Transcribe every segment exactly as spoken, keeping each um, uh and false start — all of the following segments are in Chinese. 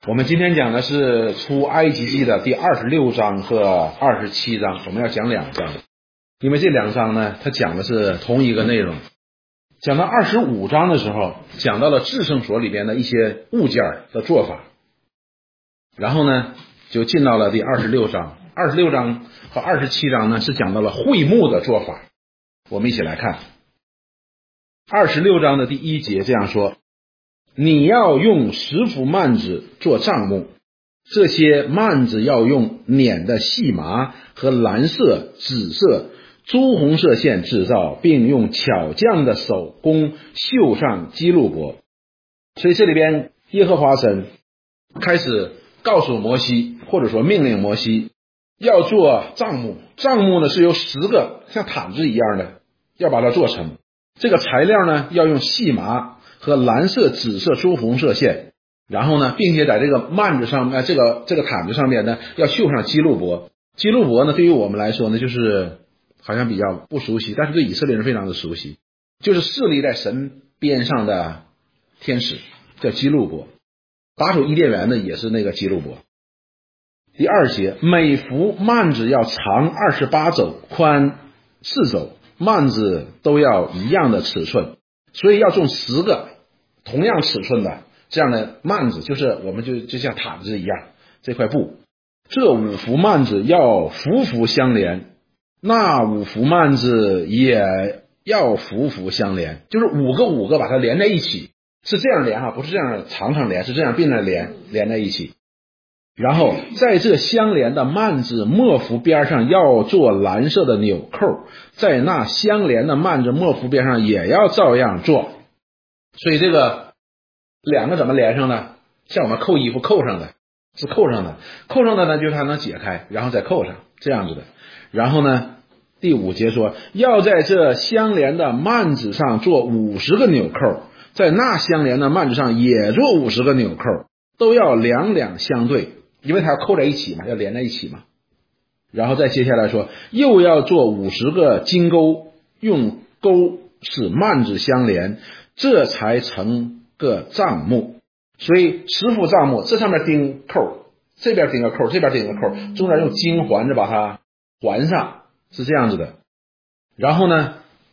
我们今天讲的是出埃及记的第二十六章和二十七章，我们要讲两章，因为这两章呢，它讲的是同一个内容。讲到二十五章的时候，讲到了至圣所里边的一些物件的做法，然后呢，就进到了第二十六章。二十六章和二十七章呢，是讲到了会幕的做法。我们一起来看二十六章的第一节这样说：你要用十幅幔子做帐幕，这些幔子要用捻的细麻和蓝色、紫色、朱红色线制造，并用巧匠的手工绣上基路伯。所以这里边耶和华神开始告诉摩西，或者说命令摩西要做帐幕。帐幕呢是由十个像毯子一样的要把它做成，这个材料呢要用细麻和蓝色、紫色、朱红色线，然后呢并且在这个幔子上面、呃、这个这个毯子上面呢要绣上基路伯。基路伯呢对于我们来说呢就是好像比较不熟悉，但是对以色列人非常的熟悉，就是侍立在神边上的天使叫基路伯，把守伊甸园的也是那个基路伯。第二节，每幅幔子要长二十八肘，宽四肘，幔子都要一样的尺寸，所以要种十个同样尺寸的这样的幔子，就是我们就就像毯子一样这块布。这五幅幔子要幅幅相连，那五幅幔子也要幅幅相连，就是五个五个把它连在一起，是这样连哈，不是这样长长连，是这样并着连连在一起。然后在这相连的幔子末幅边上要做蓝色的纽扣，在那相连的幔子末幅边上也要照样做。所以这个两个怎么连上呢？像我们扣衣服扣上的是扣上的，扣上的呢就是它能解开然后再扣上，这样子的。然后呢第五节说要在这相连的幔子上做五十个纽扣，在那相连的幔子上也做五十个纽扣，都要两两相对，因为它要扣在一起嘛，要连在一起嘛。然后再接下来说又要做五十个金钩，用钩使幔子相连，这才成个帐幕。所以十幅帐幕，这上面钉扣，这边钉个扣，这边钉个扣，中间用金环着把它环上，是这样子的。然后呢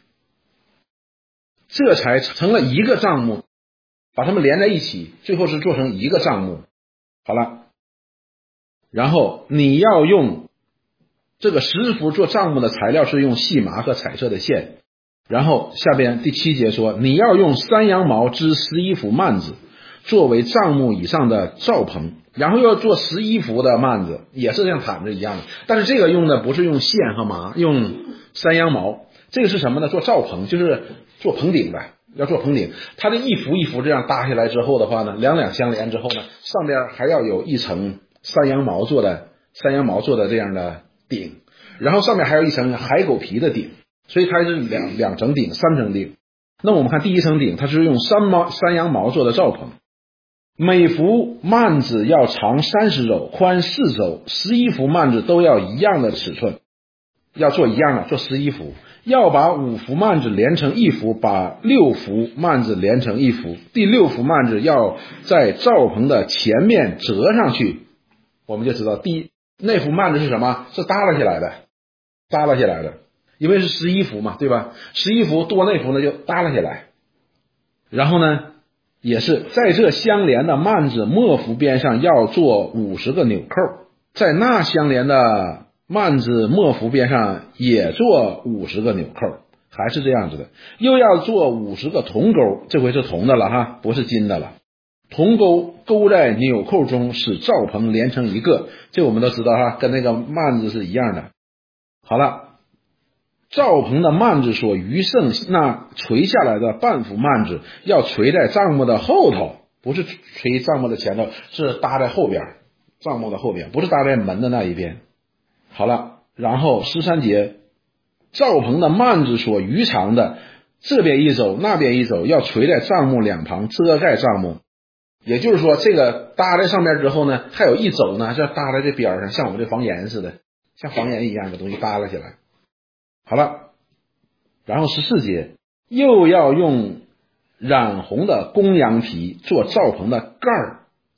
这才成了一个帐幕，把它们连在一起，最后是做成一个帐幕。好了，然后你要用这个十幅做帐幕的材料是用细麻和彩色的线。然后下边第七节说你要用山羊毛织十一幅幔子作为帐幕以上的罩棚，然后要做十一幅的幔子，也是像毯子一样的，但是这个用的不是用线和麻，用山羊毛。这个是什么呢？做罩棚，就是做棚顶的，要做棚顶。它的一幅一幅这样搭下来之后的话呢，两两相连之后呢，上边还要有一层山羊毛做的山羊毛做的这样的顶，然后上面还有一层海狗皮的顶，所以它是两两层顶、三层顶。那我们看第一层顶，它是用山毛山羊毛做的罩棚。每幅幔子要长三十肘，宽四肘，十一幅幔子都要一样的尺寸，要做一样的，做十一幅。要把五幅幔子连成一幅，把六幅幔子连成一幅。第六幅幔子要在罩棚的前面折上去。我们就知道第一那幅幔子是什么？是耷拉下来的，耷拉下来的，因为是十一幅嘛，对吧？十一幅多那幅呢就耷拉下来。然后呢也是在这相连的幔子末幅边上要做五十个纽扣，在那相连的幔子末幅边上也做五十个纽扣，还是这样子的。又要做五十个铜钩，这回是铜的了哈，不是金的了。铜钩勾在纽扣中，使罩棚连成一个，这我们都知道哈，跟那个幔子是一样的。好了，罩棚的幔子所余剩那垂下来的半幅幔子要垂在帐幕的后头，不是垂帐幕的前头，是搭在后边，帐幕的后边，不是搭在门的那一边。好了，然后十三节，罩棚的幔子所余长的这边一肘那边一肘要垂在帐幕两旁，遮盖帐幕。也就是说这个搭在上面之后呢，还有一肘呢就搭在这边上，像我们这房檐似的，像房檐一样的东西搭了起来。好了，然后十四节，又要用染红的公羊皮做罩棚的盖儿，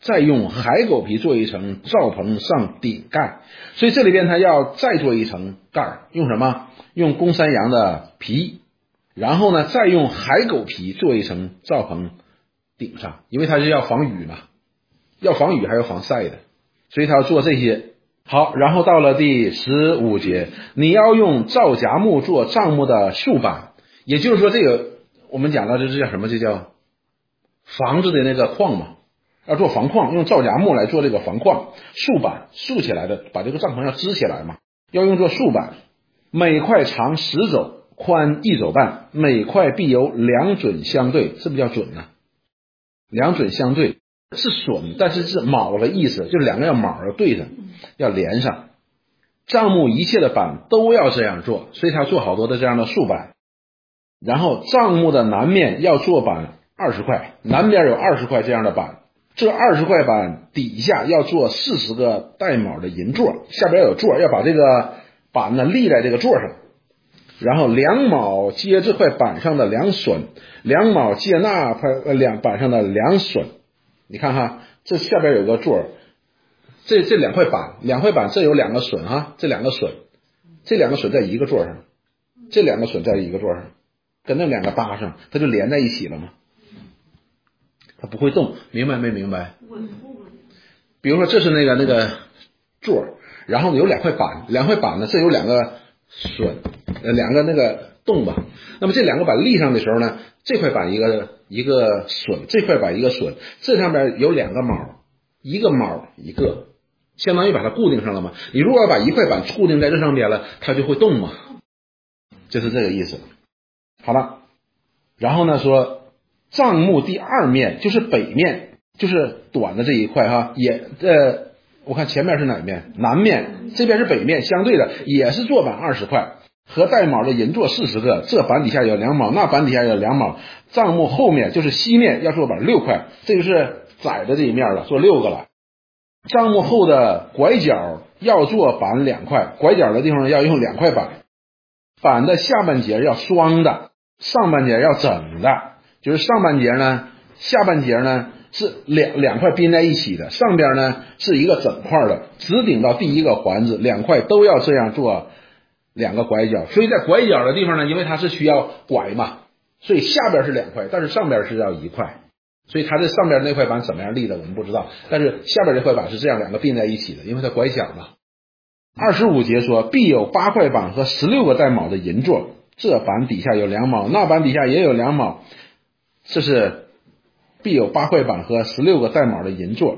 再用海狗皮做一层罩棚上顶盖。所以这里边他要再做一层盖，用什么？用公山羊的皮，然后呢再用海狗皮做一层罩棚顶上，因为它是要防雨嘛，要防雨还要防晒的，所以他要做这些。好，然后到了第十五节，你要用皂荚木做帐幕的竖板，也就是说这个我们讲到这是叫什么？这叫房子的那个框嘛，要做房框，用皂荚木来做这个房框，竖板竖起来的，把这个帐篷要支起来嘛，要用作竖板，每块长十肘，宽一肘半，每块必由两准相对，是不是叫准呢？两准相对是榫，但是是卯的意思，就是两个要卯要对上，要连上。帐幕一切的板都要这样做，所以他做好多的这样的竖板。然后帐幕的南面要做板二十块，南边有二十块这样的板，这二十块板底下要做四十个带卯的银座，下边有座，要把这个板呢立在这个座上。然后两卯接这块板上的两榫，两卯接那块呃两板上的两榫。你看哈，这下边有个座，这这两块板，两块板这有两个榫哈，这两个榫，这两个榫在一个座上，这两个榫在一个座上，跟那两个搭上，它就连在一起了嘛，它不会动，明白没明白？比如说这是那个那个座，然后有两块板，两块板呢，这有两个榫，呃，两个那个洞吧。那么这两个板立上的时候呢，这块板一个一个榫，这块板一个榫，这上面有两个卯，一个卯一个，相当于把它固定上了嘛。你如果要把一块板固定在这上边了，它就会动嘛，就是这个意思。好了，然后呢说帐幕第二面就是北面，就是短的这一块哈，也呃，我看前面是哪面？南面，这边是北面，相对的也是做板二十块，和带卯的银座四十个，这板底下有两卯，那板底下有两卯。帐幕后面就是西面要做板六块，这就是窄的这一面了，做六个了。帐幕后的拐角要做板两块，拐角的地方要用两块板，板的下半截要双的，上半截要整的，就是上半截呢，下半截呢是两两块并在一起的，上边呢是一个整块的，直顶到第一个环子，两块都要这样做两个拐角。所以在拐角的地方呢，因为它是需要拐嘛，所以下边是两块，但是上边是要一块，所以它这上边那块板怎么样立的我们不知道，但是下边这块板是这样两个并在一起的，因为它拐角嘛。二十五节说必有八块板和十六个带卯的银座，这板底下有两卯，那板底下也有两卯，这是必有八块板和十六个带卯的银座，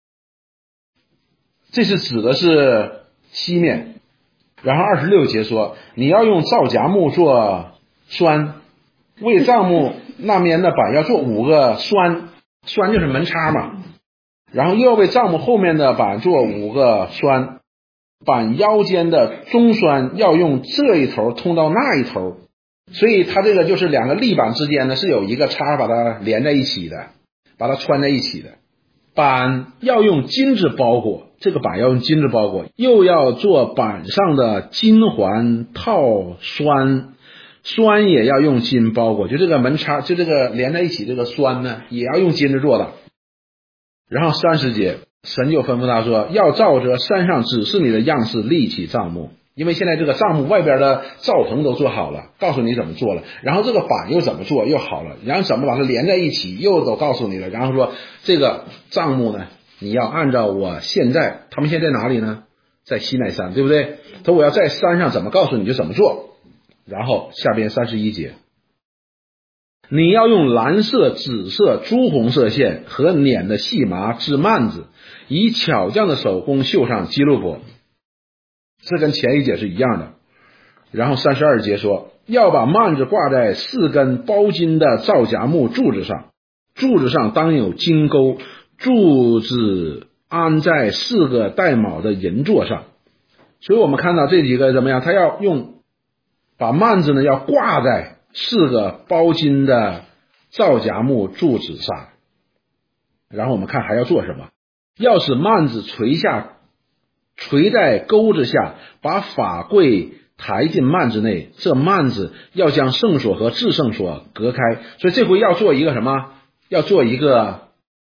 这是指的是西面。然后二十六节说你要用皂荚木做栓，为帐幕那面的板要做五个栓，栓就是门插嘛，然后又要为帐幕后面的板做五个栓，板腰间的中栓要用这一头通到那一头，所以它这个就是两个立板之间呢是有一个插把它连在一起的，把它穿在一起的。板要用金子包裹，这个板要用金子包裹，又要做板上的金环套栓，栓也要用金包裹，就这个门插，就这个连在一起这个栓呢也要用金子做的。然后三十节神就吩咐他说要照着山上指示你的样式立起帐幕，因为现在这个帐幕外边的罩棚都做好了，告诉你怎么做了，然后这个板又怎么做又好了，然后怎么把它连在一起又都告诉你了，然后说这个帐幕呢你要按照我现在，他们现在哪里呢？在西奈山，对不对？他说我要在山上怎么告诉你就怎么做。然后下边三十一节，你要用蓝色、紫色、朱红色线和捻的细麻织幔子，以巧匠的手工绣上基路伯，这跟前一节是一样的。然后三十二节说要把幔子挂在四根包金的皂荚木柱子上，柱子上当有金钩，柱子安在四个带卯的银座上。所以我们看到这几个怎么样，他要用把幔子呢要挂在四个包金的皂荚木柱子上。然后我们看还要做什么，要使幔子垂下，垂在钩子下，把法柜抬进幔子内，这幔子要将圣所和至圣所隔开。所以这回要做一个什么，要做一个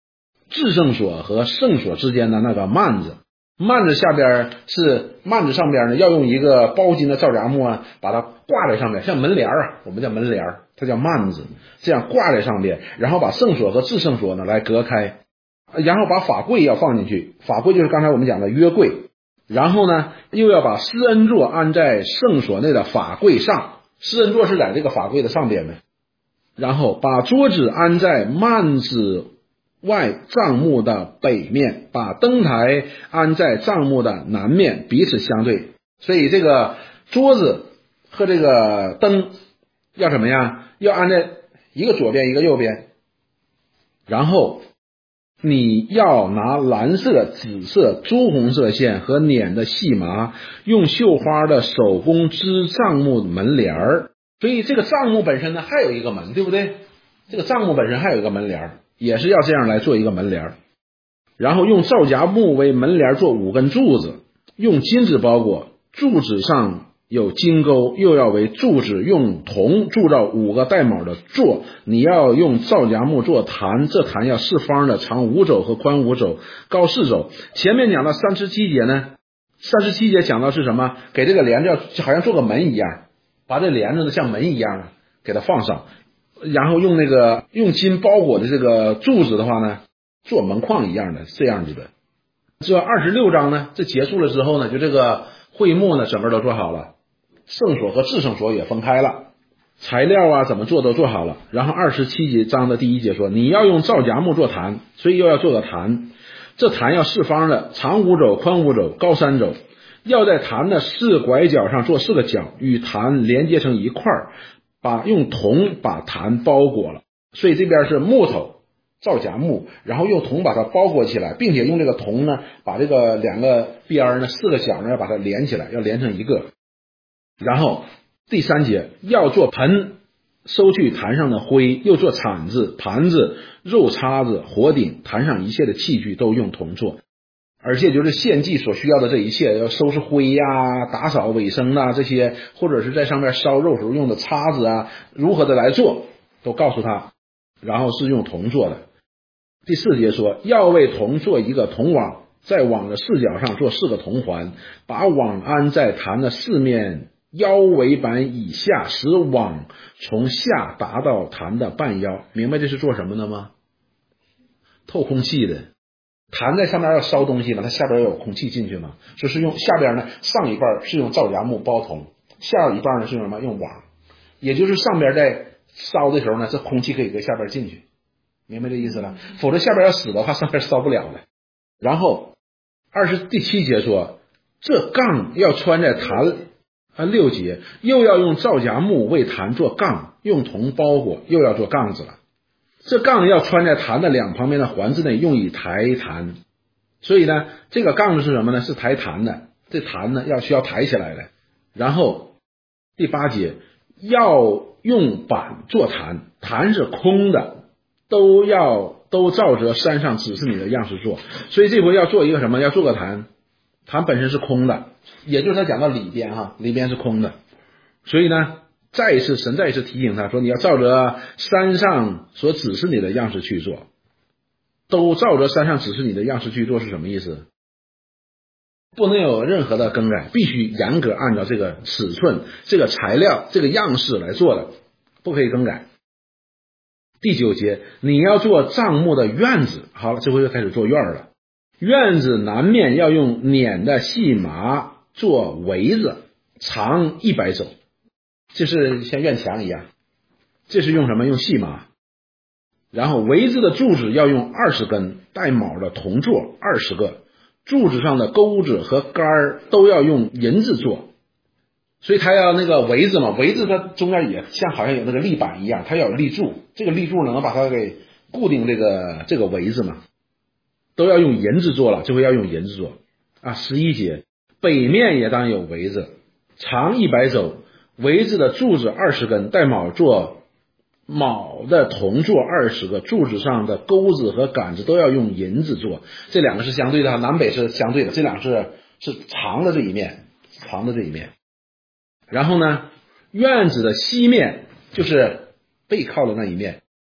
至圣所和圣所之间的那个幔子，幔子下边是幔子上边呢，要用一个包金的皂荚木啊，把它挂在上面，像门帘啊，我们叫门帘，它叫幔子，这样挂在上边，然后把圣所和至圣所呢来隔开，然后把法柜要放进去，法柜就是刚才我们讲的约柜，然后呢又要把施恩座安在圣所内的法柜上，施恩座是在这个法柜的上边的，然后把桌子安在幔子外帐幕的北面，把灯台安在帐幕的南面，彼此相对。所以这个桌子和这个灯要怎么样？要安在一个左边一个右边。然后你要拿蓝色、紫色、朱红色线和捻的细麻，用绣花的手工织帐幕门帘儿。所以这个帐幕本身呢还有一个门，对不对？这个帐幕本身还有一个门帘儿，也是要这样来做一个门帘。然后用皂荚木为门帘做五根柱子，用金子包裹，柱子上有金钩，又要为柱子用铜铸造五个带卯的座。你要用皂荚木做坛，这坛要四方的，长五肘和宽五肘，高四肘。前面讲到三十七节呢，三十七节讲到是什么？给这个帘子就好像做个门一样，把这帘子呢像门一样的给它放上，然后用那个用金包裹的这个柱子的话呢，做门框一样的这样子的。这二十六章呢，这结束了之后呢，就这个会幕呢整个都做好了，圣所和至圣所也分开了，材料啊怎么做都做好了。然后二十七节章的第一节说，你要用皂荚木做坛，所以又要做个坛，这坛要四方的，长五肘，宽五肘，高三肘，要在坛的四拐角上做四个角，与坛连接成一块儿，把用铜把坛包裹了。所以这边是木头皂荚木，然后用铜把它包裹起来，并且用这个铜呢把这个两个边呢四个角呢要把它连起来，要连成一个。然后第三节要做盆，收去坛上的灰，又做铲子、盘子、肉叉子、火鼎，坛上一切的器具都用铜做。而且就是献祭所需要的这一切，要收拾灰呀、打扫卫生啊这些，或者是在上面烧肉时候用的叉子啊，如何的来做，都告诉他，然后是用铜做的。第四节说，要为铜做一个铜网，在网的四角上做四个铜环，把网安在坛的四面腰围板以下，使网从下达到坛的半腰。明白这是做什么的吗？透空气的。坛在上面要烧东西嘛，它下边要有空气进去嘛，就是用下边呢，上一半是用皂荚木包铜，下一半呢是用什么？用网，也就是上边在烧的时候呢，这空气可以搁下边进去，明白这意思了？否则下边要死的话，上边烧不了了。然后二十第七节说，这杠要穿在坛啊六节，又要用皂荚木为坛做杠，用铜包裹，又要做杠子了。这杠要穿在坛的两旁边的环子内，用以抬坛。所以呢，这个杠子是什么呢？是抬坛的。这坛呢要需要抬起来的。然后第八节要用板做坛，坛是空的，都要都照着山上指示你的样式做。所以这回要做一个什么？要做个坛，坛本身是空的，也就是他讲到里边哈，里边是空的。所以呢，再一次神再一次提醒他说，你要照着山上所指示你的样式去做。都照着山上指示你的样式去做是什么意思？不能有任何的更改，必须严格按照这个尺寸、这个材料、这个样式来做的，不可以更改。第九节，你要做帐幕的院子。好了，这回又开始做院了。院子南面要用捻的细麻做围子，长一百肘，这是像院墙一样。这是用什么？用细麻。然后围子的柱子要用二十根带卯的铜座二十个，柱子上的钩子和杆都要用银子做。所以它要那个围子嘛，围子它中间也像好像有那个立板一样，它要有立柱，这个立柱能把它给固定这个这个围子嘛，都要用银子做了，这回要用银子做啊。十一节，北面也当有围子，长一百肘，围子的柱子二十根，带卯做卯的铜座二十个，柱子上的钩子和杆子都要用银子做。这两个是相对的，南北是相对的，这两个是是长的这一面，长的这一面。然后呢，院子的西面就是背靠的那一面，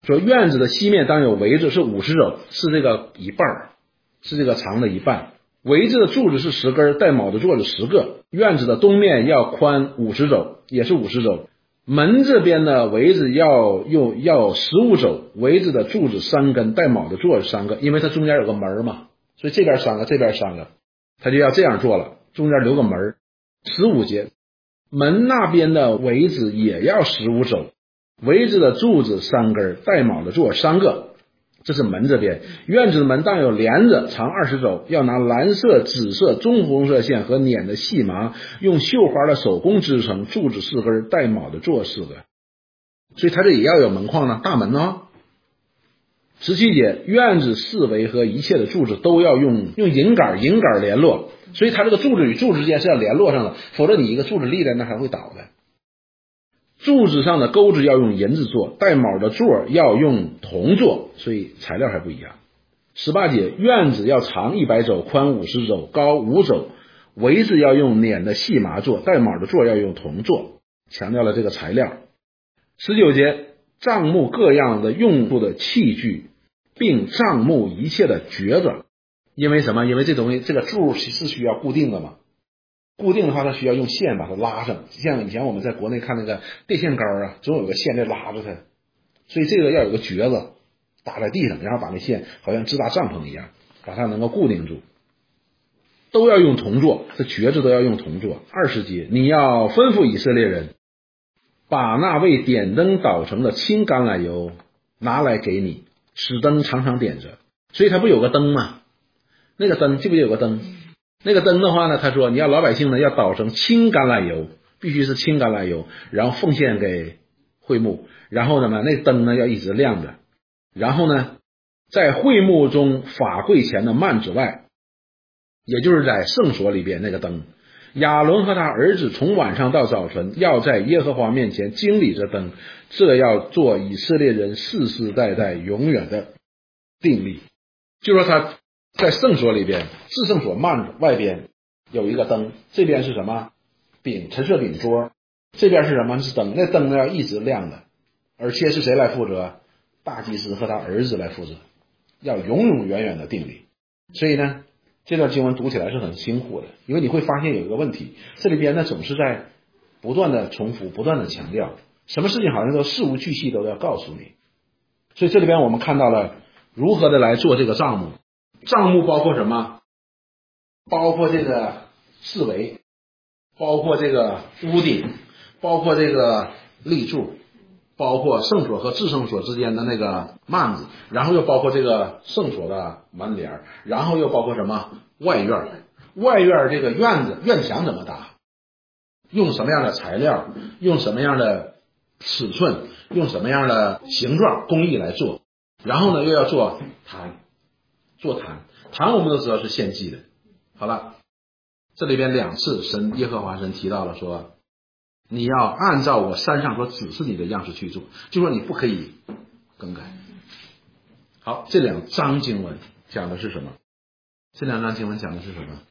说院子的西面当有围子是五十肘，是这个一半，是这个长的一半。围子的柱子是十根，带卯的座子十个。院子的东面要宽五十肘，也是五十肘。门这边的围子要用要十五肘，围子的柱子三根，带卯的座子三个，因为它中间有个门嘛，所以这边三个，这边三个，他就要这样做了，中间留个门。十五节，门那边的围子也要十五肘，围子的柱子三根，带卯的座三个，这是门这边。院子的门当有帘子，长二十肘，要拿蓝色、紫色、棕红色线和捻的细麻，用绣花的手工织成，柱子四根，带卯的座四个。所以它这也要有门框呢，大门哦。十七节，院子四围和一切的柱子都要用用银杆银杆联络，所以它这个柱子与柱子之间是要联络上的，否则你一个柱子立在那还会倒的。柱子上的钩子要用银子做，带卯的座要用铜做，所以材料还不一样。十八节，院子要长一百肘，宽五十肘，高五肘，围子要用捻的细麻做，带卯的座要用铜做，强调了这个材料。十九节，帐幕各样的用处的器具，并帐幕一切的橛子。因为什么？因为这东西这个柱是需要固定的嘛，固定的话它需要用线把它拉上，像以前我们在国内看那个电线杆啊，总有个线在拉着它，所以这个要有个橛子打在地上，然后把那线好像支搭帐篷一样，把它能够固定住。都要用铜做，这橛子都要用铜做。二十节，你要吩咐以色列人，把那为点灯捣成的清橄榄油拿来给你，使灯常常点着。所以它不有个灯吗？那个灯记不记得有个灯？那个灯的话呢，他说你要老百姓呢要捣成清橄榄油，必须是清橄榄油，然后奉献给会幕，然后呢那灯呢要一直亮着，然后呢在会幕中法柜前的幔子外，也就是在圣所里边那个灯，亚伦和他儿子从晚上到早晨要在耶和华面前经理着灯，这要做以色列人世世代代永远的定例。就说他在圣所里边，至圣所幔子外边有一个灯，这边是什么？饼，陈设饼桌，这边是什么？是灯。那灯呢要一直亮的，而且是谁来负责？大祭司和他儿子来负责，要永永远远的定理。所以呢这段经文读起来是很辛苦的，因为你会发现有一个问题，这里边呢总是在不断的重复，不断的强调，什么事情好像都事无巨细都要告诉你。所以这里边我们看到了如何的来做这个帐幕。帐幕包括什么？包括这个四围，包括这个屋顶，包括这个立柱，包括圣所和至圣所之间的那个幔子，然后又包括这个圣所的门帘，然后又包括什么？外院。外院这个院子院墙怎么搭？用什么样的材料？用什么样的尺寸？用什么样的形状工艺来做？然后呢又要做坛，做坛，坛我们都知道是献祭的。好了，这里边两次神耶和华神提到了说，你要按照我山上所指示你的样式去做，就说你不可以更改。好，这两章经文讲的是什么？这两章经文讲的是什么？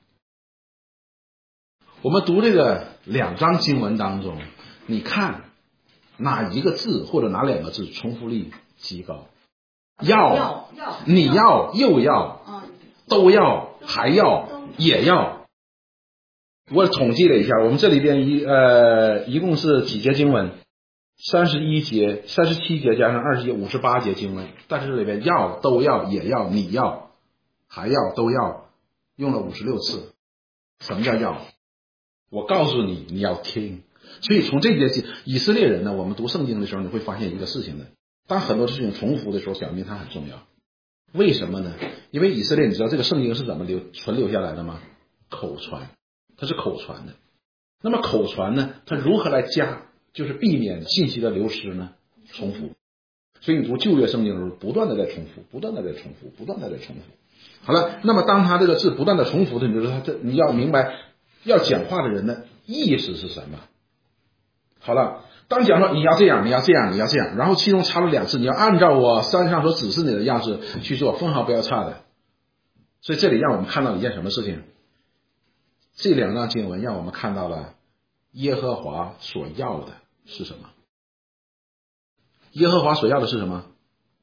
我们读这个两章经文当中，你看哪一个字或者哪两个字重复率极高？要，你要，又要，都要，还要，也要。我统计了一下，我们这里边一呃一共是几节经文？三十一节、三十七节加上二十节，五十八节经文。但是这里边要、都要、也要、你要、还要、都要，用了五十六次。什么叫要？我告诉你，你要听。所以从这节以色列人呢，我们读圣经的时候，你会发现一个事情的。当很多事情重复的时候，表明它很重要。为什么呢？因为以色列，你知道这个圣经是怎么留存留下来的吗？口传，它是口传的。那么口传呢，它如何来加，就是避免信息的流失呢？重复。所以你读旧约圣经的时候，不断的在重复，不断的在重复，不断的在重复。好了，那么当他这个字不断的重复的，你就说他这你要明白，要讲话的人的意思是什么。好了。当讲说你要这样，你要这样，你要这样，然后其中插了两次，你要按照我山上所指示你的样式去做，分毫不要差的。所以这里让我们看到一件什么事情？这两章经文让我们看到了耶和华所要的是什么？耶和华所要的是什么？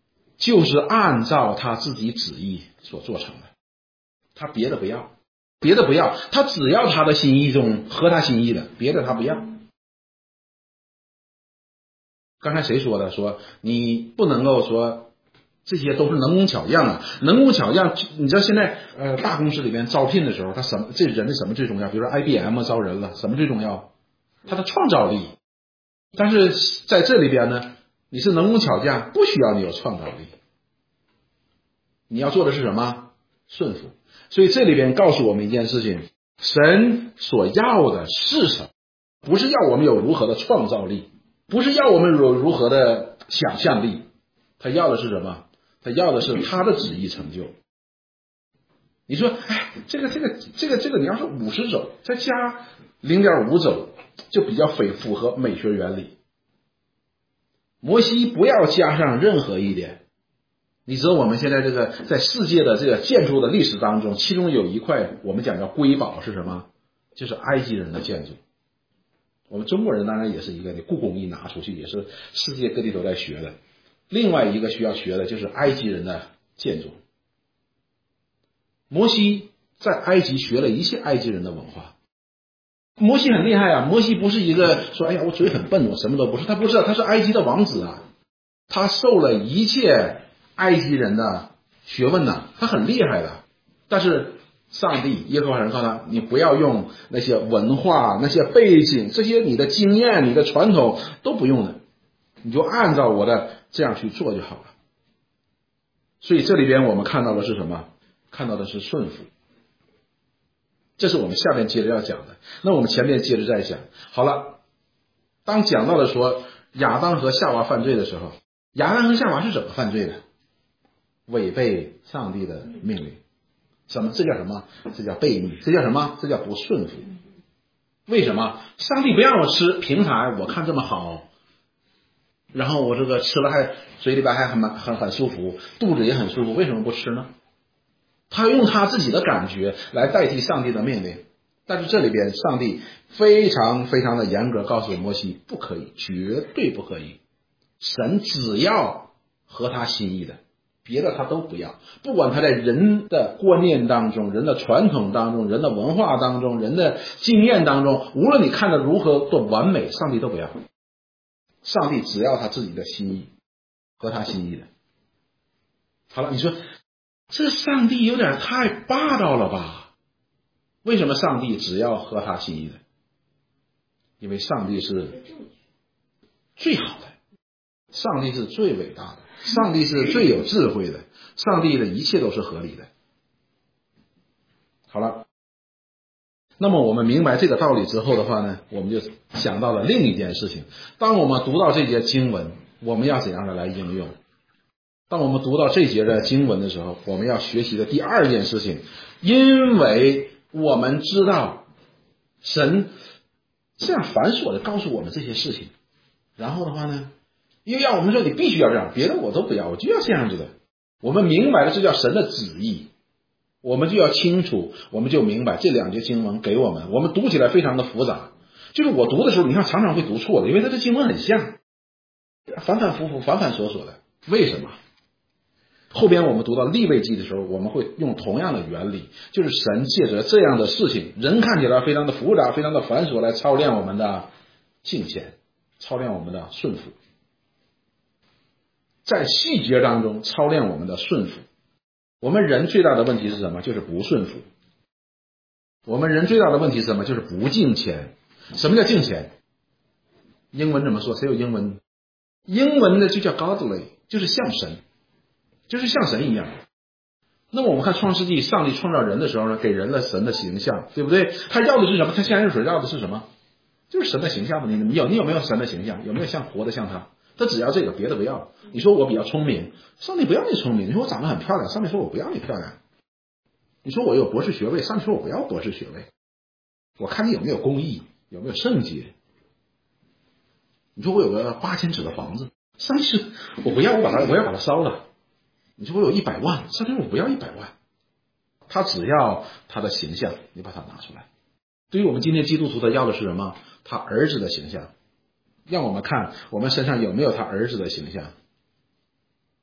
就是按照他自己旨意所做成的，他别的不要，别的不要，他只要他的心意中合他心意的，别的他不要。刚才谁说的？说你不能够说这些都是能工巧匠啊，能工巧匠，你知道现在呃大公司里面招聘的时候，他什么这人的什么最重要？比如说 I B M 招人了，什么最重要？他的创造力。但是在这里边呢，你是能工巧匠，不需要你有创造力，你要做的是什么？顺服。所以这里边告诉我们一件事情，神所要的是什么？不是要我们有如何的创造力，不是要我们有如何的想象力，他要的是什么？他要的是他的旨意成就。你说，哎，这个这个这个这个，你要是五十肘再加零点五肘，就比较符符合美学原理。摩西不要加上任何一点。你知道我们现在这个在世界的这个建筑的历史当中，其中有一块我们讲叫瑰宝是什么？就是埃及人的建筑。我们中国人当然也是一个，你故宫一拿出去也是世界各地都在学的。另外一个需要学的就是埃及人的建筑。摩西在埃及学了一切埃及人的文化。摩西很厉害啊，摩西不是一个说哎呀我嘴很笨我什么都不是，他不是，他是埃及的王子啊，他受了一切埃及人的学问呐、啊，他很厉害的。但是上帝耶和华神告诉他，你不要用那些文化那些背景，这些你的经验你的传统都不用的，你就按照我的这样去做就好了。所以这里边我们看到的是什么？看到的是顺服。这是我们下面接着要讲的。那我们前面接着再讲。好了，当讲到了说亚当和夏娃犯罪的时候，亚当和夏娃是怎么犯罪的？违背上帝的命令。什么？这叫什么？这叫悖逆。这叫什么？这叫不顺服。为什么？上帝不让我吃，凭啥？我看这么好，然后我这个吃了还嘴里边还很很很舒服，肚子也很舒服，为什么不吃呢？他用他自己的感觉来代替上帝的命令。但是这里边上帝非常非常的严格告诉摩西，不可以，绝对不可以。神只要合他心意的，别的他都不要。不管他在人的观念当中，人的传统当中，人的文化当中，人的经验当中，无论你看的如何的完美，上帝都不要。上帝只要他自己的心意，合他心意的。好了，你说这上帝有点太霸道了吧？为什么上帝只要合他心意的？因为上帝是最好的，上帝是最伟大的，上帝是最有智慧的，上帝的一切都是合理的。好了，那么我们明白这个道理之后的话呢，我们就想到了另一件事情。当我们读到这节经文，我们要怎样的来应用？当我们读到这节的经文的时候，我们要学习的第二件事情，因为我们知道神这样繁琐的告诉我们这些事情，然后的话呢，又要我们说你必须要这样，别的我都不要，我就要这样子的。我们明白了这叫神的旨意，我们就要清楚，我们就明白这两节经文给我们，我们读起来非常的复杂。就是我读的时候，你看常常会读错的，因为它的经文很像，反反复复，反反锁锁的。为什么？后边我们读到利未记的时候，我们会用同样的原理，就是神借着这样的事情，人看起来非常的复杂，非常的繁琐，来操练我们的敬虔，操练我们的顺服，在细节当中操练我们的顺服。我们人最大的问题是什么？就是不顺服。我们人最大的问题是什么？就是不敬虔。什么叫敬虔？英文怎么说？谁有英文？英文的就叫 godly， 就是像神，就是像神一样。那么我们看创世纪，上帝创造人的时候呢，给人了神的形象，对不对？他要的是什么？他先入水要的是什么？就是神的形象嘛。你你有你有没有神的形象？有没有像活的像他？他只要这个，别的不要。你说我比较聪明，上帝不要你聪明。你说我长得很漂亮，上帝说我不要你漂亮。你说我有博士学位，上帝说我不要博士学位。我看你有没有公义，有没有圣洁。你说我有个八千尺的房子，上帝说我不要，我把它我要把它烧了。你说我有一百万，上帝说我不要一百万。他只要他的形象，你把它拿出来。对于我们今天基督徒，他要的是什么？他儿子的形象。让我们看我们身上有没有他儿子的形象。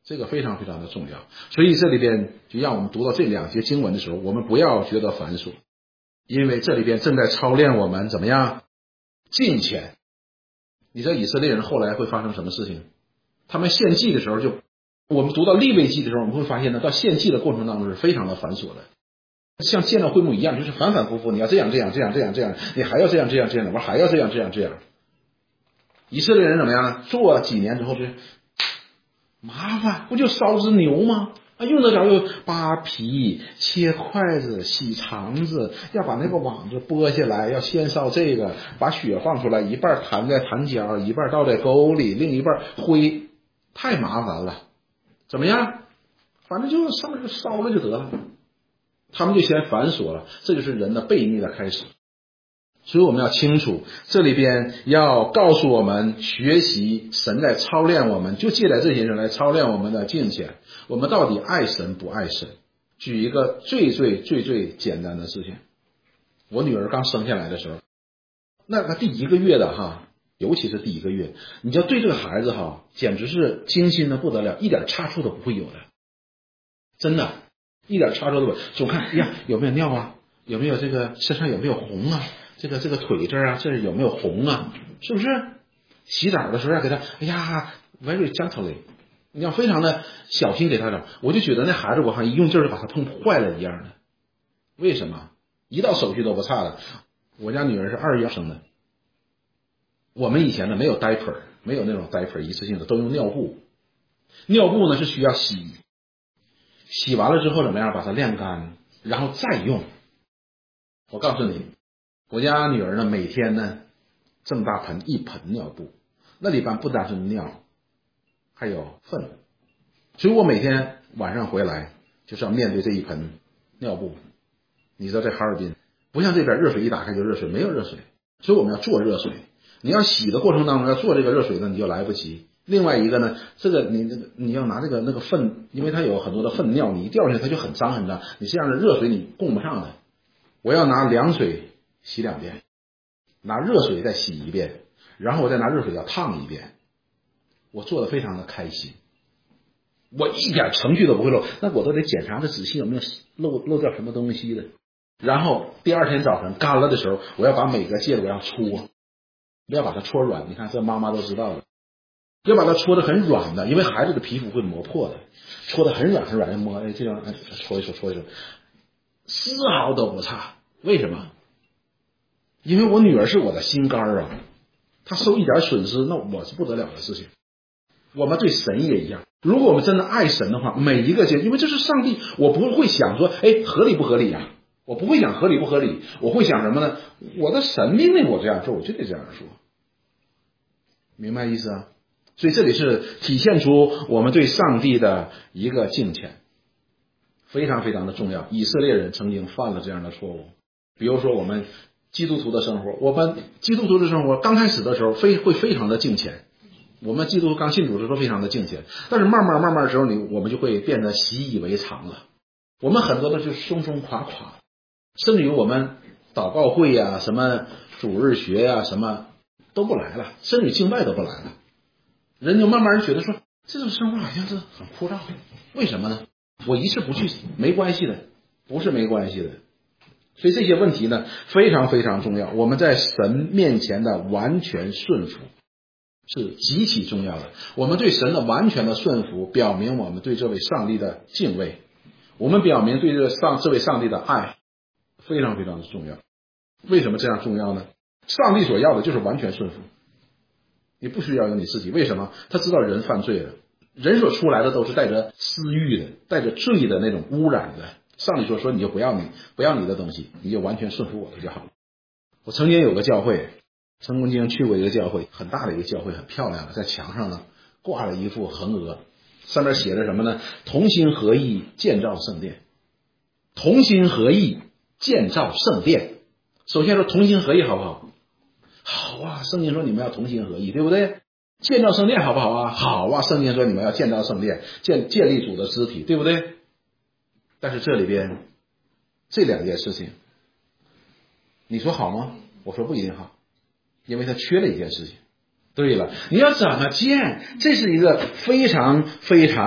这个非常非常的重要。所以这里边就让我们读到这两节经文的时候，我们不要觉得繁琐，因为这里边正在操练我们怎么样敬虔。你知道以色列人后来会发生什么事情？他们献祭的时候就，我们读到利未记的时候，我们会发现呢，到献祭的过程当中是非常的繁琐的，像建造会幕一样，就是反反复复，你要这样这样这样这样这样，你还要这样这样这样，我还要这样这样这样。以色列人怎么样呢？做几年之后就麻烦，不就烧只牛吗？啊，用得着又扒皮、切筷子、洗肠子，要把那个网子剥下来，要先烧这个，把血放出来，一半弹在弹脚，一半倒在沟里，另一半灰，太麻烦了。怎么样？反正就上面就烧了就得了。他们就嫌繁琐了，这就是人的悖逆的开始。所以我们要清楚，这里边要告诉我们，学习神在操练我们，就借着这些人来操练我们的敬虔。我们到底爱神不爱神？举一个最最最最简单的事情，我女儿刚生下来的时候，那个第一个月的哈，尤其是第一个月，你就对这个孩子哈，简直是精心的不得了，一点差错都不会有的，真的，一点差错都没有。总看，哎呀，有没有尿啊？有没有这个身上有没有红啊？这个这个腿这儿啊，这有没有红啊？是不是？洗澡的时候要给他，哎呀 ，very gently， 你要非常的小心给他整。我就觉得那孩子我好像一用劲儿就把他碰坏了一样的。为什么？一道手续都不差的。我家女儿是二月生的，我们以前呢没有 diaper， 没有那种 diaper 一次性的，都用尿布。尿布呢是需要洗，洗完了之后怎么样？把它晾干，然后再用。我告诉你。我家女儿呢，每天呢这么大盆一盆尿布，那里边不单是尿，还有粪，所以我每天晚上回来就是要面对这一盆尿布。你知道在哈尔滨不像这边热水一打开就热水，没有热水，所以我们要做热水。你要洗的过程当中要做这个热水呢，你就来不及。另外一个呢，这个你那个你要拿这个那个粪，因为它有很多的粪尿，你一掉下去它就很脏很脏，你这样的热水你供不上的。我要拿凉水洗两遍，拿热水再洗一遍，然后我再拿热水要烫一遍。我做的非常的开心，我一点程序都不会漏，那我都得检查的仔细有没有漏漏掉什么东西的。然后第二天早晨干了的时候，我要把每个戒指我要搓，不要把它搓软。你看这妈妈都知道了，要把它搓得很软的，因为孩子的皮肤会磨破的，搓得很软很软，摸哎这样哎搓一搓搓一搓，丝毫都不差。为什么？因为我女儿是我的心肝啊，她受一点损失，那我是不得了的事情。我们对神也一样，如果我们真的爱神的话，每一个节，因为这是上帝，我不会想说，哎，合理不合理呀？我不会想合理不合理，我会想什么呢？我的神命令我这样做，我就得这样说，明白意思啊？所以这里是体现出我们对上帝的一个敬虔，非常非常的重要。以色列人曾经犯了这样的错误，比如说我们基督徒的生活，我们基督徒的生活刚开始的时候非会非常的敬虔，我们基督徒刚信主的时候非常的敬虔，但是慢慢慢慢的时候你我们就会变得习以为常了，我们很多的就松松垮垮，甚至于我们祷告会呀、啊、什么主日学呀、啊、什么都不来了，甚至于敬拜都不来了，人就慢慢觉得说这种生活好像是很枯燥，为什么呢？我一次不去没关系的，不是没关系的。所以这些问题呢非常非常重要，我们在神面前的完全顺服是极其重要的。我们对神的完全的顺服，表明我们对这位上帝的敬畏，我们表明对这上这位上帝的爱，非常非常的重要。为什么这样重要呢？上帝所要的就是完全顺服，你不需要有你自己。为什么？他知道人犯罪了，人所出来的都是带着私欲的，带着罪的那种污染的。上帝说说你就不要你不要你的东西，你就完全顺服我的就好了。我曾经有个教会，曾经去过一个教会，很大的一个教会，很漂亮的，在墙上呢挂了一幅横额，上面写着什么呢？同心合意建造圣殿。同心合意建造圣殿。首先说同心合意好不好？好啊，圣经说你们要同心合意，对不对？建造圣殿好不好啊？好啊，圣经说你们要建造圣殿，建建立主的肢体，对不对？但是这里边这两件事情，你说好吗？我说不一定好，因为它缺了一件事情。对了，你要怎么建？这是一个非常非常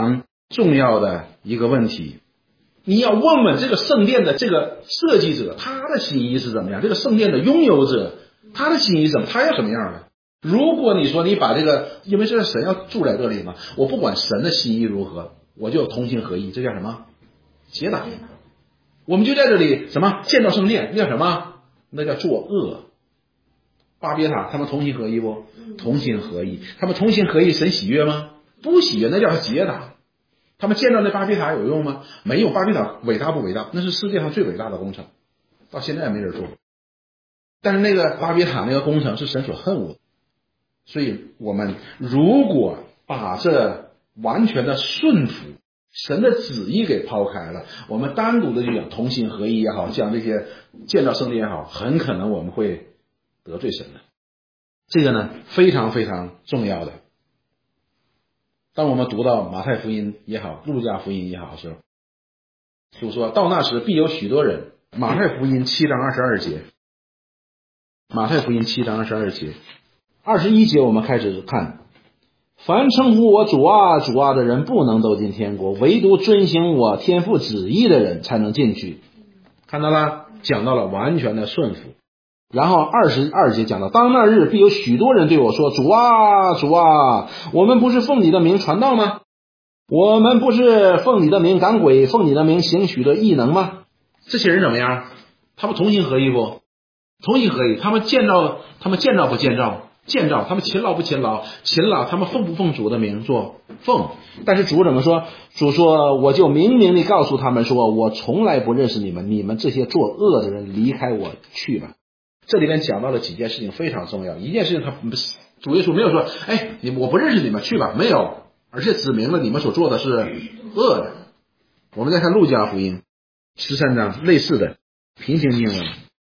重要的一个问题。你要问问这个圣殿的这个设计者，他的心意是怎么样，这个圣殿的拥有者他的心意是怎么，他要什么样的。如果你说你把这个，因为这个神要住在这里嘛，我不管神的心意如何，我就同心合意，这叫什么？结党。我们就在这里什么建造圣殿，那叫什么？那叫作恶。巴别塔他们同心合意不？同心合意。他们同心合意，神喜悦吗？不喜悦，那叫结党。他们建造那巴别塔有用吗？没有。巴别塔伟大不伟大？那是世界上最伟大的工程，到现在也没人做。但是那个巴别塔那个工程是神所恨恶的，所以我们如果把这完全的顺服神的旨意给抛开了，我们单独的就讲同心合意也好，讲这些建造圣殿也好，很可能我们会得罪神的。这个呢非常非常重要的。当我们读到马太福音也好，路加福音也好的时候，就说到那时必有许多人。马太福音七章二十二节，马太福音七章二十二节，二十一节我们开始看，凡称呼我主啊主啊的人不能走进天国，唯独遵行我天父旨意的人才能进去。看到了，讲到了完全的顺服。然后二十二节讲到，当那日必有许多人对我说，主啊主啊，我们不是奉你的名传道吗？我们不是奉你的名赶鬼，奉你的名行许多异能吗？这些人怎么样？他们同心合意不？同心合意。他们建造，他们建造不建造？建造。他们勤劳不勤劳？勤劳。他们奉不奉主的名做？奉。但是主怎么说？主说，我就明明地告诉他们说，我从来不认识你们，你们这些作恶的人，离开我去吧。这里面讲到了几件事情非常重要。一件事情，他主耶稣没有说，哎，你我不认识你们，去吧，没有，而且指明了你们所做的是恶的。我们再看路加福音十三章类似的平行经文，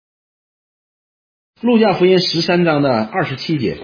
路加福音十三章的二十七节，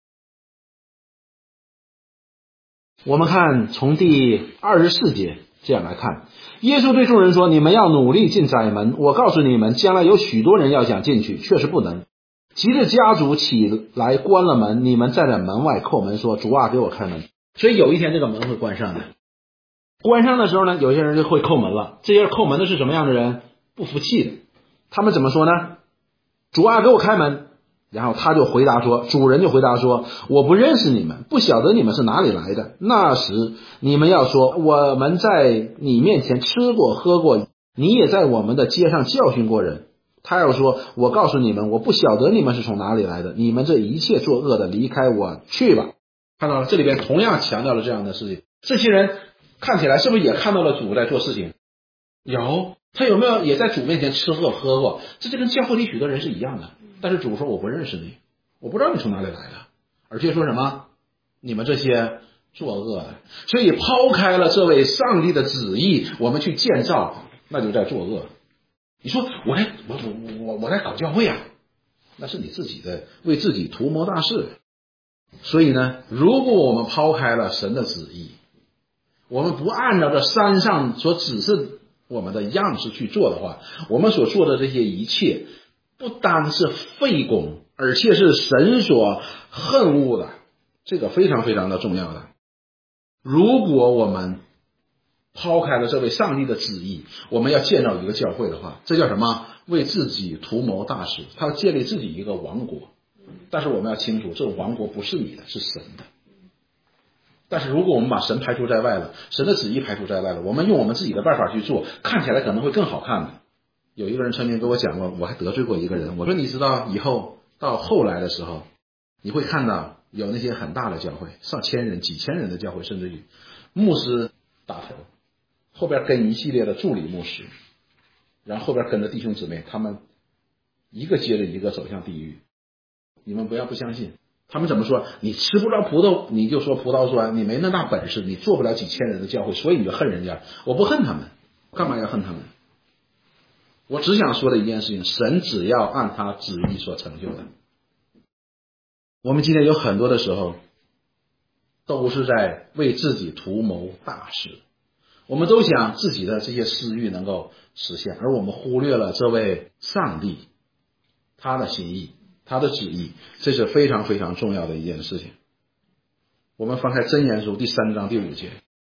我们看从第二十四节这样来看，耶稣对众人说，你们要努力进窄门，我告诉你们，将来有许多人要想进去，却是不能。即日家主起来关了门，你们站在门外叩门说，主啊给我开门。所以有一天这个门会关上的。关上的时候呢，有些人就会叩门了。这些叩门的是什么样的人？不服气的。他们怎么说呢？主啊给我开门。然后他就回答说，主人就回答说，我不认识你们，不晓得你们是哪里来的。那时你们要说，我们在你面前吃过喝过，你也在我们的街上教训过人。他要说，我告诉你们，我不晓得你们是从哪里来的，你们这一切作恶的，离开我去吧。看到了，这里边同样强调了这样的事情。这些人看起来是不是也看到了主在做事情？有。他有没有也在主面前吃喝喝过？这就跟教会里许多人是一样的。但是主说，我不认识你，我不知道你从哪里来的，而且说什么你们这些作恶的。所以抛开了这位上帝的旨意，我们去建造，那就在作恶。你说我来我我我我来搞教会啊，那是你自己的为自己图谋大事。所以呢，如果我们抛开了神的旨意，我们不按照这山上所指示我们的样式去做的话，我们所做的这些一切不单是废工，而且是神所恨恶的。这个非常非常的重要的。如果我们抛开了这位上帝的旨意，我们要建造一个教会的话，这叫什么？为自己图谋大事。他要建立自己一个王国，但是我们要清楚，这个王国不是你的，是神的。但是如果我们把神排除在外了，神的旨意排除在外了，我们用我们自己的办法去做，看起来可能会更好看的。有一个人曾经跟我讲过，我还得罪过一个人，我说你知道以后到后来的时候，你会看到有那些很大的教会，上千人几千人的教会，甚至于牧师打头，后边跟一系列的助理牧师，然后后边跟着弟兄姊妹，他们一个接着一个走向地狱。你们不要不相信，他们怎么说？你吃不着葡萄你就说葡萄酸，你没那大本事，你做不了几千人的教会，所以你就恨人家。我不恨他们，干嘛要恨他们？我只想说的一件事情，神只要按他旨意所成就的。我们今天有很多的时候都是在为自己图谋大事，我们都想自己的这些私欲能够实现，而我们忽略了这位上帝他的心意，他的旨意，这是非常非常重要的一件事情。我们翻开箴言书第三章第五节，